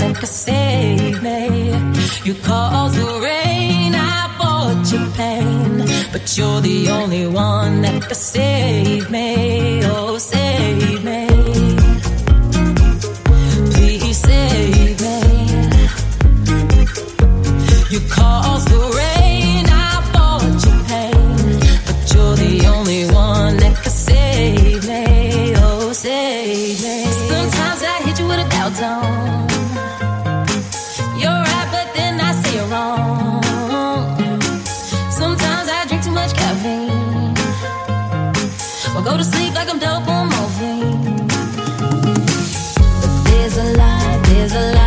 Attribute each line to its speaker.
Speaker 1: that could save me. You caused the rain, I brought you pain, but you're the only one that could save me. Oh, save me. Please save me. You caused the rain, I brought you pain, but you're the only one that could save me. Oh, save me. Sometimes I hit you with a doubt zone. You're right, but then I say you're wrong. Sometimes I drink too much caffeine, or go to sleep like I'm dope on morphine. But there's a lie,